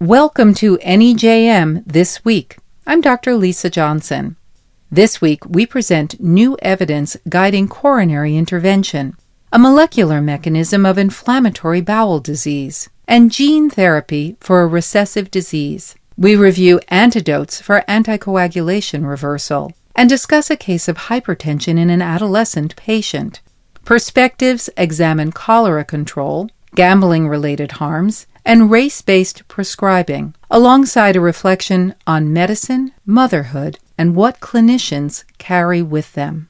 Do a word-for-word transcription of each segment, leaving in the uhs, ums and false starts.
Welcome to N E J M This Week. I'm Doctor Lisa Johnson. This week we present new evidence guiding coronary intervention, a molecular mechanism of inflammatory bowel disease, and gene therapy for a recessive disease. We review antidotes for anticoagulation reversal and discuss a case of hypertension in an adolescent patient. Perspectives examine cholera control, gambling-related harms, and race-based prescribing, alongside a reflection on medicine, motherhood, and what clinicians carry with them.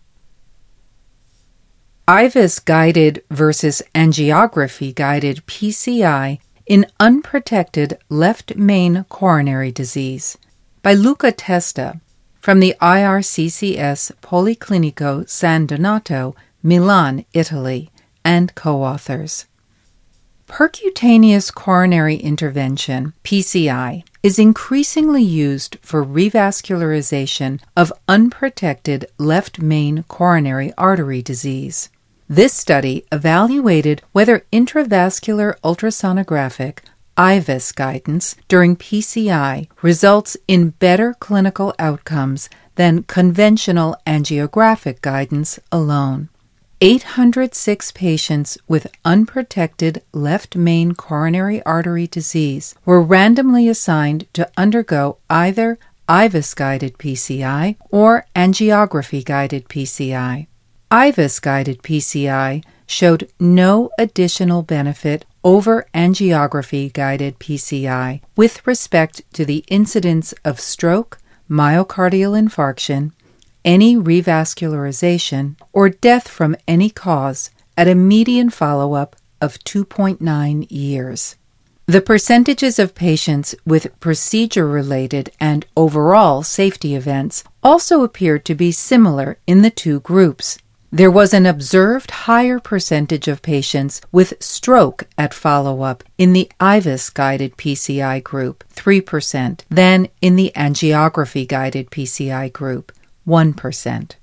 I V U S-guided versus angiography-guided P C I in unprotected left main coronary disease by Luca Testa from the I R C C S Policlinico San Donato, Milan, Italy, and co-authors. Percutaneous coronary intervention, P C I, is increasingly used for revascularization of unprotected left main coronary artery disease. This study evaluated whether intravascular ultrasonographic I V U S guidance during P C I results in better clinical outcomes than conventional angiographic guidance alone. eight hundred six patients with unprotected left main coronary artery disease were randomly assigned to undergo either I V U S-guided P C I or angiography-guided P C I. I V U S-guided P C I showed no additional benefit over angiography-guided P C I with respect to the incidence of stroke, myocardial infarction, any revascularization, or death from any cause at a median follow-up of two point nine years. The percentages of patients with procedure-related and overall safety events also appeared to be similar in the two groups. There was an observed higher percentage of patients with stroke at follow-up in the I V U S-guided P C I group, three percent, than in the angiography-guided P C I group, one percent.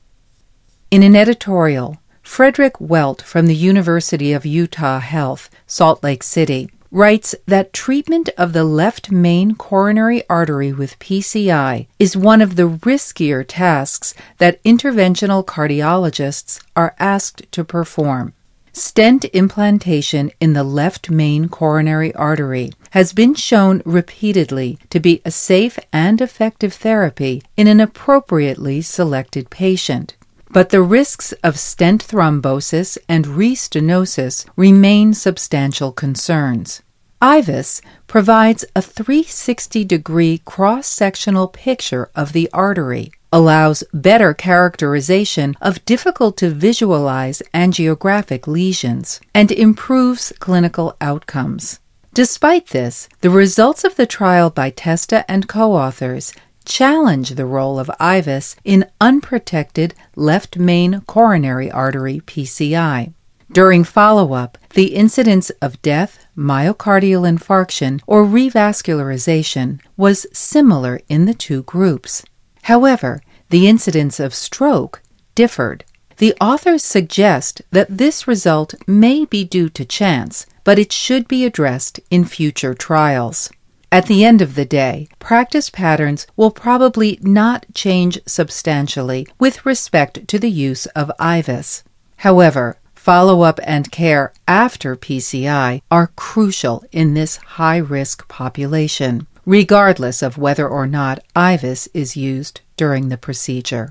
In an editorial, Frederick Welt from the University of Utah Health, Salt Lake City, writes that treatment of the left main coronary artery with P C I is one of the riskier tasks that interventional cardiologists are asked to perform. Stent implantation in the left main coronary artery has been shown repeatedly to be a safe and effective therapy in an appropriately selected patient. But the risks of stent thrombosis and restenosis remain substantial concerns. I V U S provides a three hundred sixty degree cross-sectional picture of the artery, allows better characterization of difficult-to-visualize angiographic lesions, and improves clinical outcomes. Despite this, the results of the trial by Testa and co-authors challenge the role of I V U S in unprotected left main coronary artery P C I. During follow-up, the incidence of death, myocardial infarction, or revascularization was similar in the two groups. However, the incidence of stroke differed. The authors suggest that this result may be due to chance, but it should be addressed in future trials. At the end of the day, practice patterns will probably not change substantially with respect to the use of I V U S. However, follow-up and care after P C I are crucial in this high-risk population, regardless of whether or not I V U S is used during the procedure.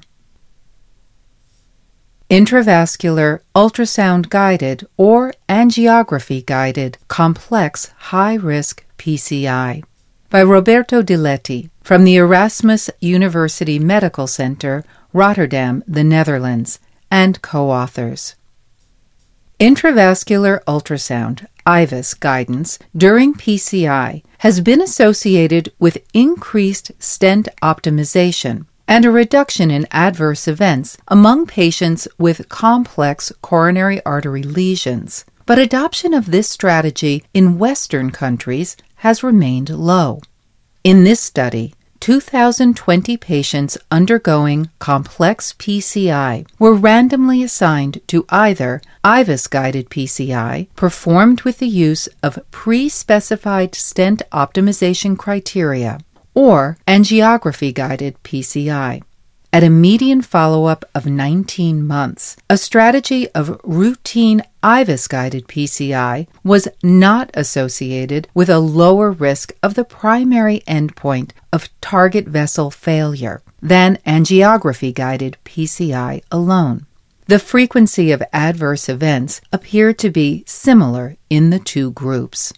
Intravascular ultrasound-guided or angiography-guided complex high-risk P C I by Roberto Diletti from the Erasmus University Medical Center, Rotterdam, the Netherlands, and co-authors. Intravascular ultrasound, I V U S guidance during P C I has been associated with increased stent optimization and a reduction in adverse events among patients with complex coronary artery lesions. But adoption of this strategy in Western countries has remained low. In this study, two thousand twenty patients undergoing complex P C I were randomly assigned to either I V U S-guided P C I, performed with the use of pre-specified stent optimization criteria, or angiography-guided P C I. At a median follow-up of nineteen months, a strategy of routine I V U S-guided P C I was not associated with a lower risk of the primary endpoint of target vessel failure than angiography-guided P C I alone. The frequency of adverse events appeared to be similar in the two groups.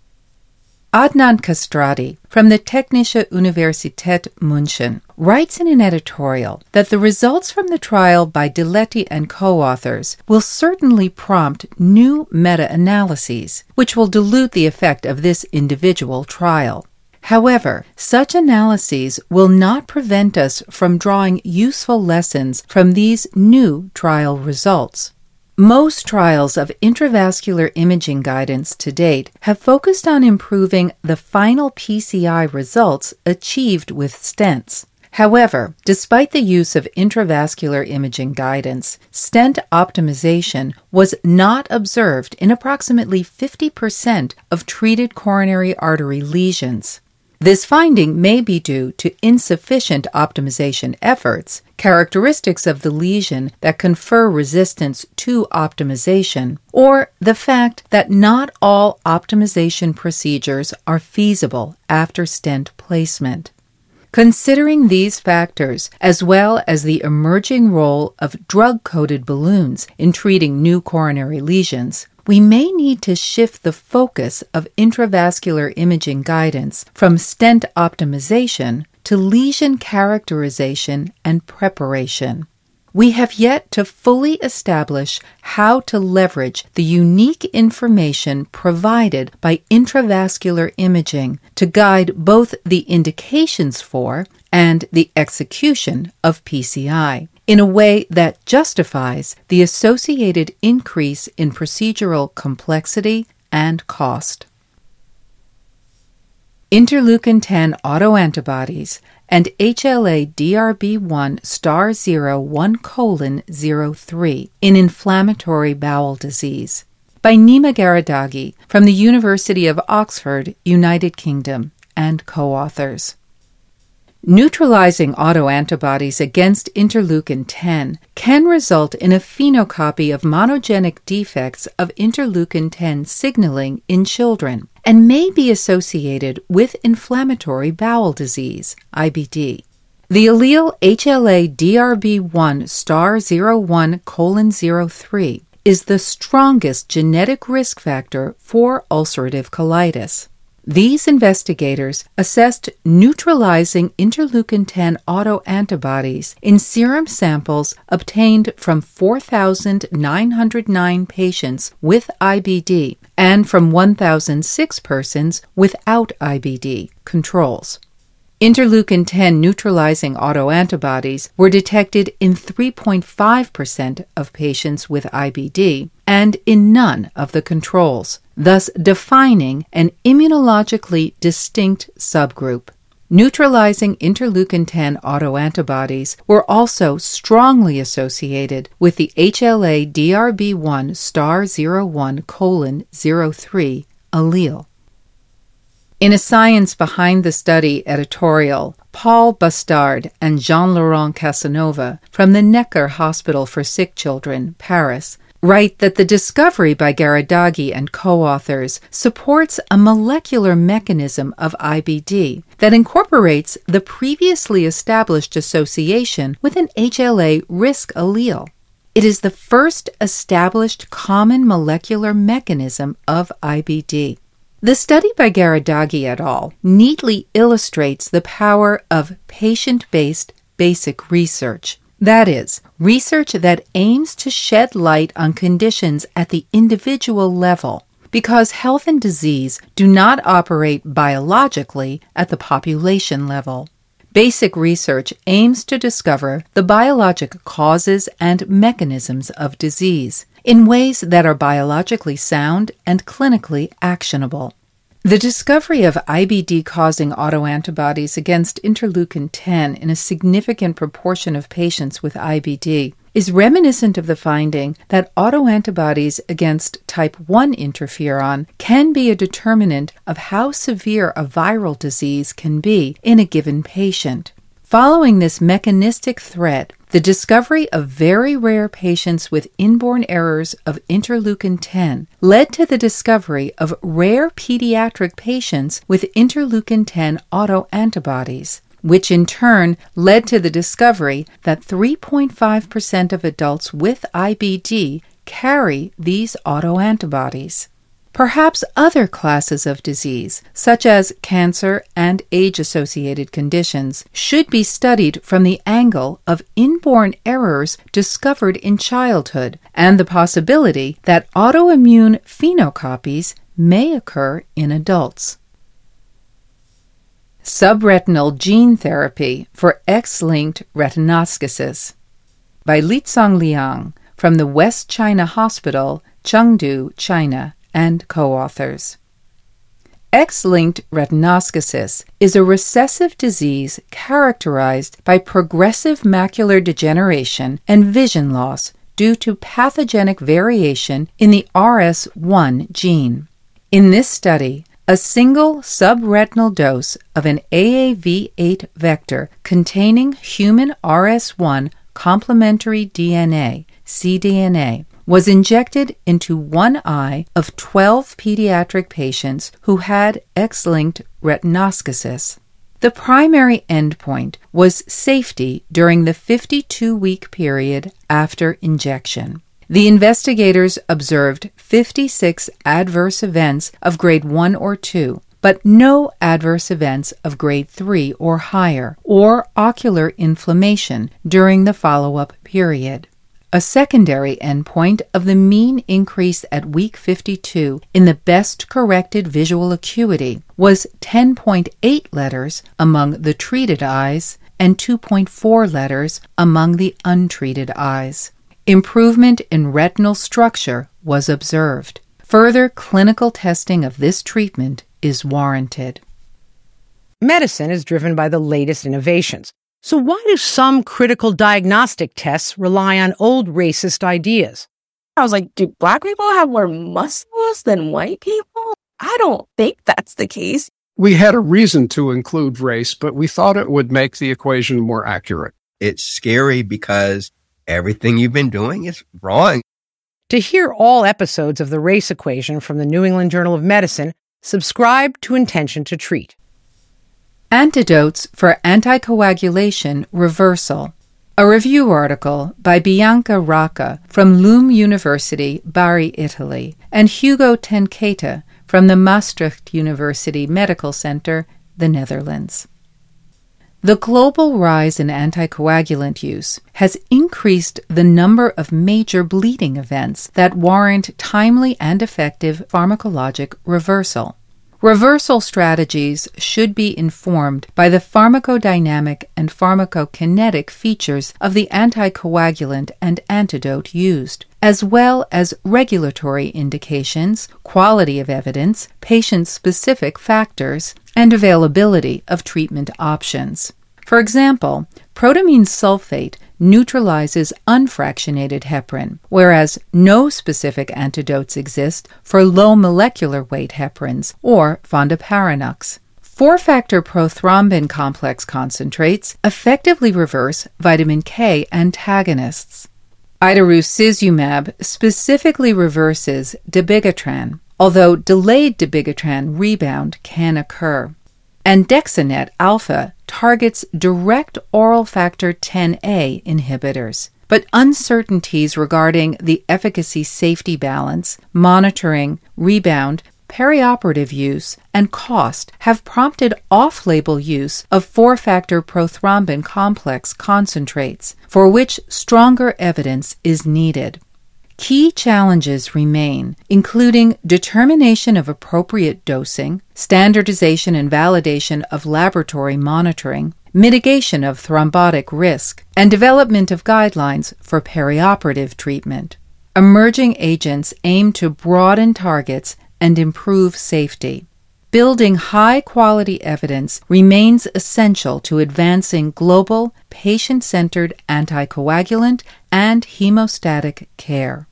Adnan Kastrati from the Technische Universität München writes in an editorial that the results from the trial by Diletti and co-authors will certainly prompt new meta-analyses, which will dilute the effect of this individual trial. However, such analyses will not prevent us from drawing useful lessons from these new trial results. Most trials of intravascular imaging guidance to date have focused on improving the final P C I results achieved with stents. However, despite the use of intravascular imaging guidance, stent optimization was not observed in approximately fifty percent of treated coronary artery lesions. This finding may be due to insufficient optimization efforts, characteristics of the lesion that confer resistance to optimization, or the fact that not all optimization procedures are feasible after stent placement. Considering these factors, as well as the emerging role of drug-coated balloons in treating new coronary lesions, we may need to shift the focus of intravascular imaging guidance from stent optimization to lesion characterization and preparation. We have yet to fully establish how to leverage the unique information provided by intravascular imaging to guide both the indications for and the execution of P C I in a way that justifies the associated increase in procedural complexity and cost. Interleukin ten autoantibodies and H L A D R B one star zero one colon zero three in inflammatory bowel disease by Nima Gharadaghi from the University of Oxford, United Kingdom, and co-authors. Neutralizing autoantibodies against interleukin ten can result in a phenocopy of monogenic defects of interleukin ten signaling in children and may be associated with inflammatory bowel disease, I B D. The allele H L A D R B one star zero one colon zero three is the strongest genetic risk factor for ulcerative colitis. These investigators assessed neutralizing interleukin ten autoantibodies in serum samples obtained from four thousand nine hundred nine patients with I B D and from one thousand six persons without I B D, controls. Interleukin ten neutralizing autoantibodies were detected in three point five percent of patients with I B D and in none of the controls, thus defining an immunologically distinct subgroup. Neutralizing interleukin ten autoantibodies were also strongly associated with the H L A D R B one star zero one colon zero three allele. In a Science Behind the Study editorial, Paul Bastard and Jean-Laurent Casanova from the Necker Hospital for Sick Children, Paris, write that the discovery by Gharadaghi and co-authors supports a molecular mechanism of I B D that incorporates the previously established association with an H L A risk allele. It is the first established common molecular mechanism of I B D. The study by Gharadaghi et al. Neatly illustrates the power of patient-based basic research. That is, research that aims to shed light on conditions at the individual level, because health and disease do not operate biologically at the population level. Basic research aims to discover the biologic causes and mechanisms of disease in ways that are biologically sound and clinically actionable. The discovery of I B D-causing autoantibodies against interleukin ten in a significant proportion of patients with I B D is reminiscent of the finding that autoantibodies against type one interferon can be a determinant of how severe a viral disease can be in a given patient. Following this mechanistic thread, the discovery of very rare patients with inborn errors of interleukin ten led to the discovery of rare pediatric patients with interleukin ten autoantibodies, which in turn led to the discovery that three point five percent of adults with I B D carry these autoantibodies. Perhaps other classes of disease, such as cancer and age-associated conditions, should be studied from the angle of inborn errors discovered in childhood and the possibility that autoimmune phenocopies may occur in adults. Subretinal gene therapy for X-linked retinoschisis by Litsong Liang from the West China Hospital, Chengdu, China, and co-authors. X-linked retinoschisis is a recessive disease characterized by progressive macular degeneration and vision loss due to pathogenic variation in the R S one gene. In this study, a single subretinal dose of an A A V eight vector containing human R S one complementary D N A, cDNA, was injected into one eye of twelve pediatric patients who had X-linked retinoschisis. The primary endpoint was safety during the fifty-two-week period after injection. The investigators observed fifty-six adverse events of grade one or two, but no adverse events of grade three or higher, or ocular inflammation during the follow-up period. A secondary endpoint of the mean increase at week fifty-two in the best-corrected visual acuity was ten point eight letters among the treated eyes and two point four letters among the untreated eyes. Improvement in retinal structure was observed. Further clinical testing of this treatment is warranted. Medicine is driven by the latest innovations. So why do some critical diagnostic tests rely on old racist ideas? I was like, do black people have more muscles than white people? I don't think that's the case. We had a reason to include race, but we thought it would make the equation more accurate. It's scary because everything you've been doing is wrong. To hear all episodes of The Race Equation from the New England Journal of Medicine, subscribe to Intention to Treat. Antidotes for Anticoagulation Reversal. A review article by Bianca Racca from Leuven University, Bari, Italy, and Hugo Tenkate from the Maastricht University Medical Center, the Netherlands. The global rise in anticoagulant use has increased the number of major bleeding events that warrant timely and effective pharmacologic reversal. Reversal strategies should be informed by the pharmacodynamic and pharmacokinetic features of the anticoagulant and antidote used, as well as regulatory indications, quality of evidence, patient-specific factors, and availability of treatment options. For example, protamine sulfate neutralizes unfractionated heparin, whereas no specific antidotes exist for low molecular weight heparins or fondaparinux. Four-factor prothrombin complex concentrates effectively reverse vitamin K antagonists. Idarucizumab specifically reverses dabigatran, although delayed dabigatran rebound can occur. And Dexanet alpha targets direct oral factor ten A inhibitors, but uncertainties regarding the efficacy-safety balance, monitoring, rebound, perioperative use, and cost have prompted off-label use of four-factor prothrombin complex concentrates, for which stronger evidence is needed. Key challenges remain, including determination of appropriate dosing, standardization and validation of laboratory monitoring, mitigation of thrombotic risk, and development of guidelines for perioperative treatment. Emerging agents aim to broaden targets and improve safety. building high-quality evidence remains essential to advancing global, patient-centered anticoagulant and hemostatic care.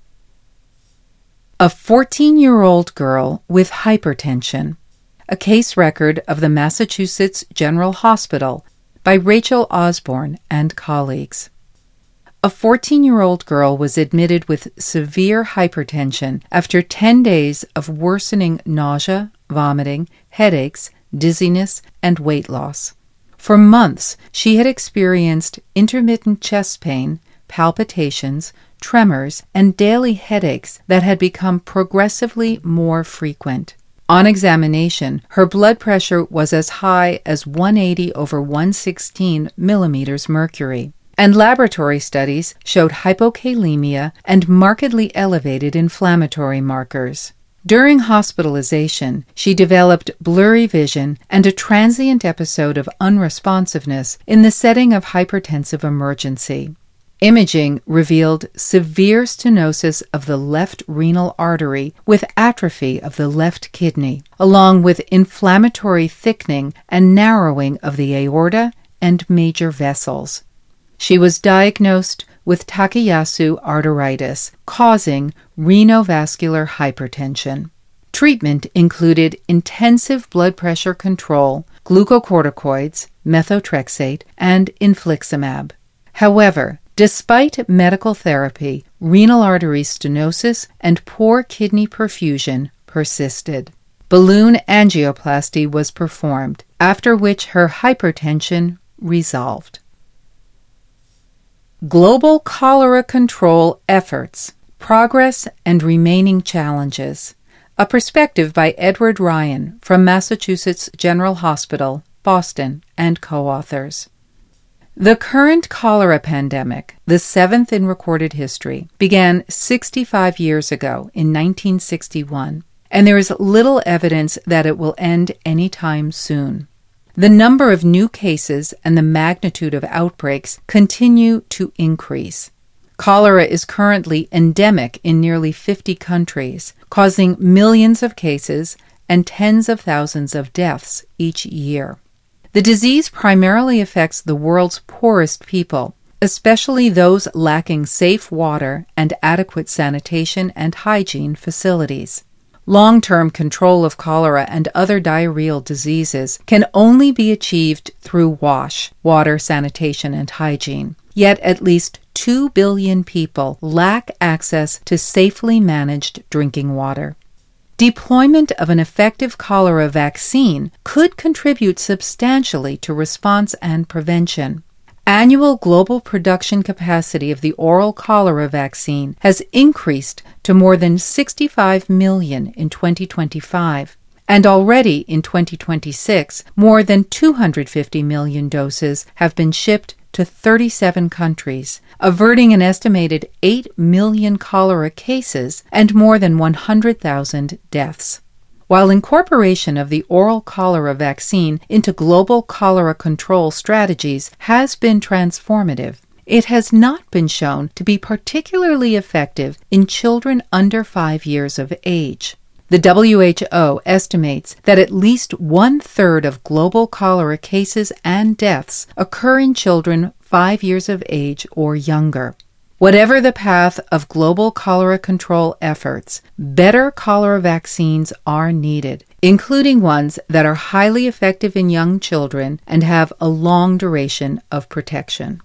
A fourteen-year-old girl with hypertension. A case record of the Massachusetts General Hospital by Rachel Osborne and colleagues. A fourteen-year-old girl was admitted with severe hypertension after ten days of worsening nausea, vomiting, headaches, dizziness, and weight loss. For months, she had experienced intermittent chest pain, palpitations, tremors, and daily headaches that had become progressively more frequent. On examination, her blood pressure was as high as one eighty over one sixteen millimeters mercury, and laboratory studies showed hypokalemia and markedly elevated inflammatory markers. During hospitalization, she developed blurry vision and a transient episode of unresponsiveness in the setting of hypertensive emergency. Imaging revealed severe stenosis of the left renal artery with atrophy of the left kidney, along with inflammatory thickening and narrowing of the aorta and major vessels. She was diagnosed with Takayasu arteritis, causing renovascular hypertension. Treatment included intensive blood pressure control, glucocorticoids, methotrexate, and infliximab. However, despite medical therapy, renal artery stenosis and poor kidney perfusion persisted. Balloon angioplasty was performed, after which her hypertension resolved. Global Cholera Control Efforts, Progress and Remaining Challenges. A perspective by Edward Ryan from Massachusetts General Hospital, Boston, and co-authors. The current cholera pandemic, the seventh in recorded history, began sixty-five years ago in nineteen sixty-one, and there is little evidence that it will end any time soon. The number of new cases and the magnitude of outbreaks continue to increase. Cholera is currently endemic in nearly fifty countries, causing millions of cases and tens of thousands of deaths each year. The disease primarily affects the world's poorest people, especially those lacking safe water and adequate sanitation and hygiene facilities. Long-term control of cholera and other diarrheal diseases can only be achieved through WASH, water, sanitation, and hygiene. Yet at least two billion people lack access to safely managed drinking water. Deployment of an effective cholera vaccine could contribute substantially to response and prevention. Annual global production capacity of the oral cholera vaccine has increased to more than sixty-five million in twenty twenty-five, and already in twenty twenty-six, more than two hundred fifty million doses have been shipped to thirty-seven countries, averting an estimated eight million cholera cases and more than one hundred thousand deaths. While incorporation of the oral cholera vaccine into global cholera control strategies has been transformative, it has not been shown to be particularly effective in children under five years of age. The W H O estimates that at least one-third of global cholera cases and deaths occur in children five years of age or younger. Whatever the path of global cholera control efforts, better cholera vaccines are needed, including ones that are highly effective in young children and have a long duration of protection.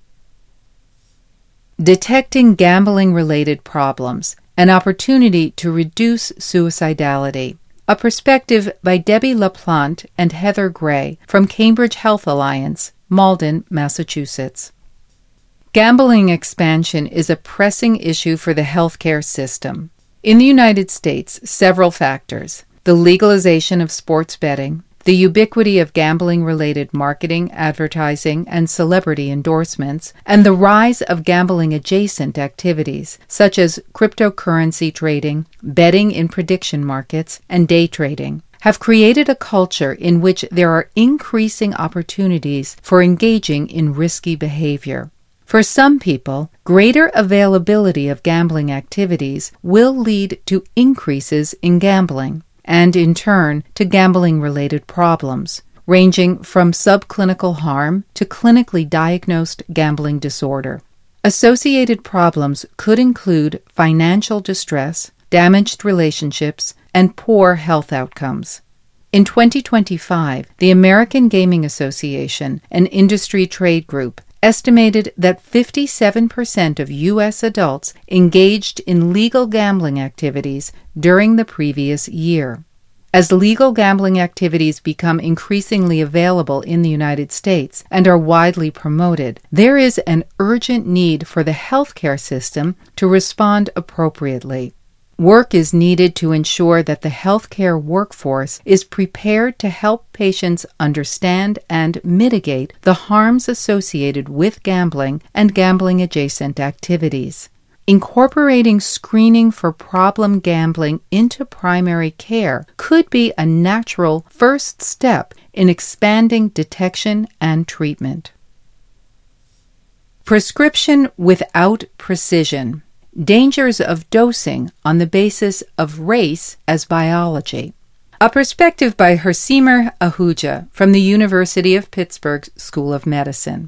Detecting gambling-related problems. An opportunity to reduce suicidality. A perspective by Debbie LaPlante and Heather Gray from Cambridge Health Alliance, Malden, Massachusetts. Gambling expansion is a pressing issue for the healthcare system. In the United States, several factors: the legalization of sports betting, the ubiquity of gambling-related marketing, advertising, and celebrity endorsements, and the rise of gambling-adjacent activities, such as cryptocurrency trading, betting in prediction markets, and day trading, have created a culture in which there are increasing opportunities for engaging in risky behavior. For some people, greater availability of gambling activities will lead to increases in gambling. and in turn to gambling-related problems, ranging from subclinical harm to clinically diagnosed gambling disorder. Associated problems could include financial distress, damaged relationships, and poor health outcomes. In twenty twenty-five, the American Gaming Association, an industry trade group, estimated that fifty-seven percent of U S adults engaged in legal gambling activities during the previous year. As legal gambling activities become increasingly available in the United States and are widely promoted, there is an urgent need for the healthcare system to respond appropriately. Work is needed to ensure that the healthcare workforce is prepared to help patients understand and mitigate the harms associated with gambling and gambling-adjacent activities. Incorporating screening for problem gambling into primary care could be a natural first step in expanding detection and treatment. Prescription without precision. Dangers of dosing on the basis of race as biology. A perspective by Hersimer Ahuja from the University of Pittsburgh School of Medicine.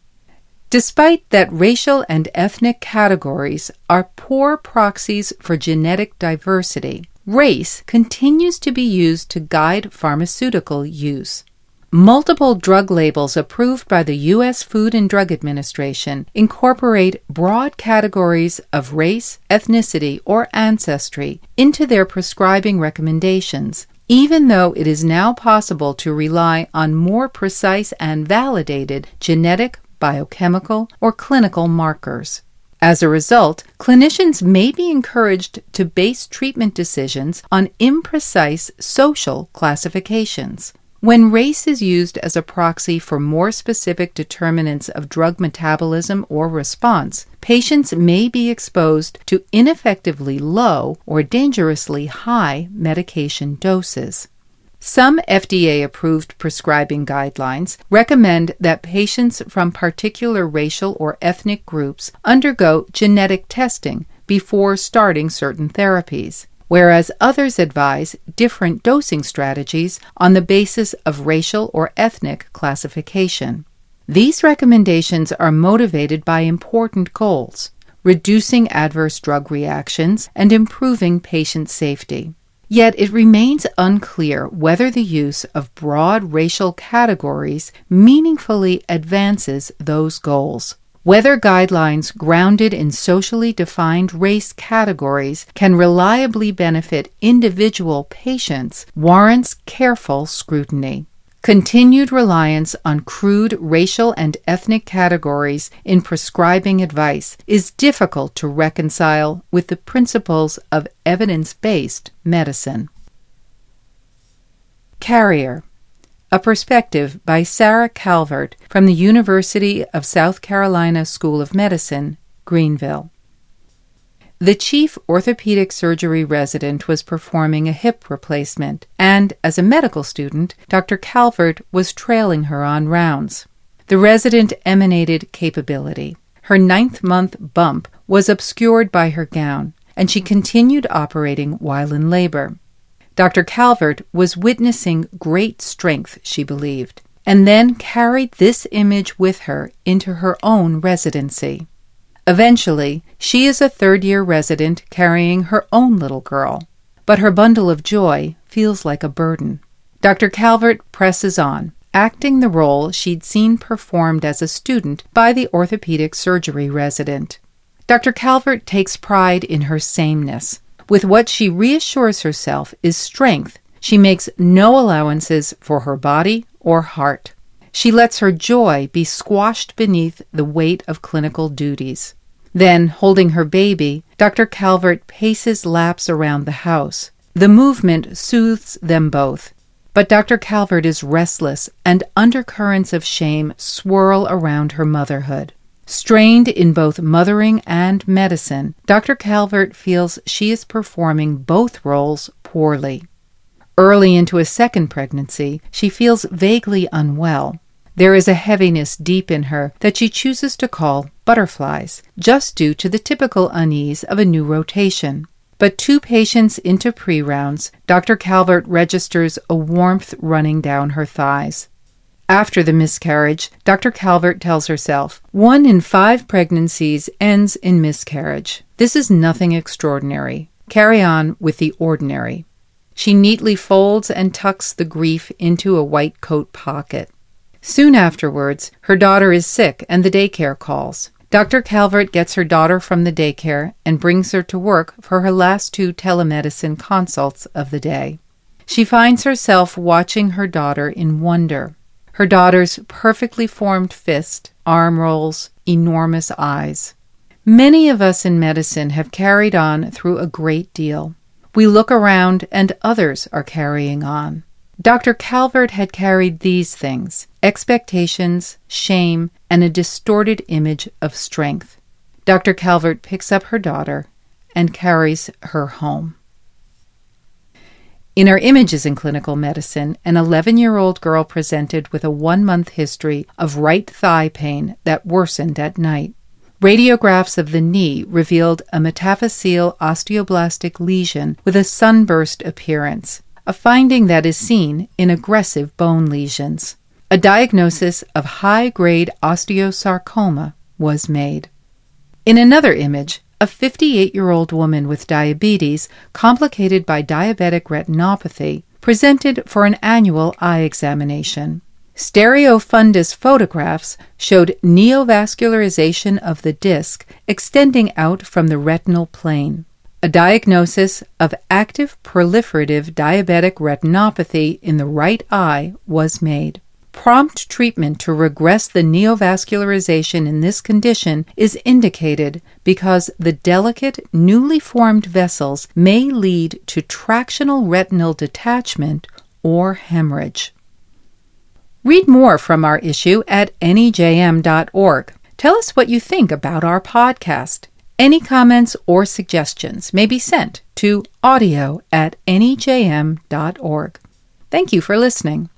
Despite that racial and ethnic categories are poor proxies for genetic diversity, race continues to be used to guide pharmaceutical use. Multiple drug labels approved by the U S Food and Drug Administration incorporate broad categories of race, ethnicity, or ancestry into their prescribing recommendations, even though it is now possible to rely on more precise and validated genetic, biochemical, or clinical markers. As a result, clinicians may be encouraged to base treatment decisions on imprecise social classifications. When race is used as a proxy for more specific determinants of drug metabolism or response, patients may be exposed to ineffectively low or dangerously high medication doses. Some F D A-approved prescribing guidelines recommend that patients from particular racial or ethnic groups undergo genetic testing before starting certain therapies, whereas others advise different dosing strategies on the basis of racial or ethnic classification. These recommendations are motivated by important goals: reducing adverse drug reactions and improving patient safety. Yet it remains unclear whether the use of broad racial categories meaningfully advances those goals. Whether guidelines grounded in socially defined race categories can reliably benefit individual patients warrants careful scrutiny. Continued reliance on crude racial and ethnic categories in prescribing advice is difficult to reconcile with the principles of evidence-based medicine. Carrier. A perspective by Sarah Calvert from the University of South Carolina School of Medicine, Greenville. The chief orthopedic surgery resident was performing a hip replacement, and as a medical student, Doctor Calvert was trailing her on rounds. The resident emanated capability. Her ninth-month bump was obscured by her gown, and she continued operating while in labor. Doctor Calvert was witnessing great strength, she believed, and then carried this image with her into her own residency. Eventually, she is a third-year resident carrying her own little girl, but her bundle of joy feels like a burden. Doctor Calvert presses on, acting the role she'd seen performed as a student by the orthopedic surgery resident. Doctor Calvert takes pride in her sameness. With what she reassures herself is strength, she makes no allowances for her body or heart. She lets her joy be squashed beneath the weight of clinical duties. Then, holding her baby, Doctor Calvert paces laps around the house. The movement soothes them both, but Doctor Calvert is restless, and undercurrents of shame swirl around her motherhood. Strained in both mothering and medicine, Doctor Calvert feels she is performing both roles poorly. Early into a second pregnancy, she feels vaguely unwell. There is a heaviness deep in her that she chooses to call butterflies, just due to the typical unease of a new rotation. But two patients into pre-rounds, Doctor Calvert registers a warmth running down her thighs. After the miscarriage, Doctor Calvert tells herself, one in five pregnancies ends in miscarriage. This is nothing extraordinary. Carry on with the ordinary. She neatly folds and tucks the grief into a white coat pocket. Soon afterwards, her daughter is sick and the daycare calls. Doctor Calvert gets her daughter from the daycare and brings her to work for her last two telemedicine consults of the day. She finds herself watching her daughter in wonder. Her daughter's perfectly formed fist, arm rolls, enormous eyes. Many of us in medicine have carried on through a great deal. We look around and others are carrying on. Doctor Calvert had carried these things: expectations, shame, and a distorted image of strength. Doctor Calvert picks up her daughter and carries her home. In our Images in Clinical Medicine, an eleven-year-old girl presented with a one-month history of right thigh pain that worsened at night. Radiographs of the knee revealed a metaphyseal osteoblastic lesion with a sunburst appearance, a finding that is seen in aggressive bone lesions. A diagnosis of high-grade osteosarcoma was made. In another image, a fifty-eight-year-old woman with diabetes, complicated by diabetic retinopathy, presented for an annual eye examination. Stereofundus photographs showed neovascularization of the disc extending out from the retinal plane. A diagnosis of active proliferative diabetic retinopathy in the right eye was made. Prompt treatment to regress the neovascularization in this condition is indicated because the delicate, newly formed vessels may lead to tractional retinal detachment or hemorrhage. Read more from our issue at N E J M dot org. Tell us what you think about our podcast. Any comments or suggestions may be sent to audio at N E J M dot org. Thank you for listening.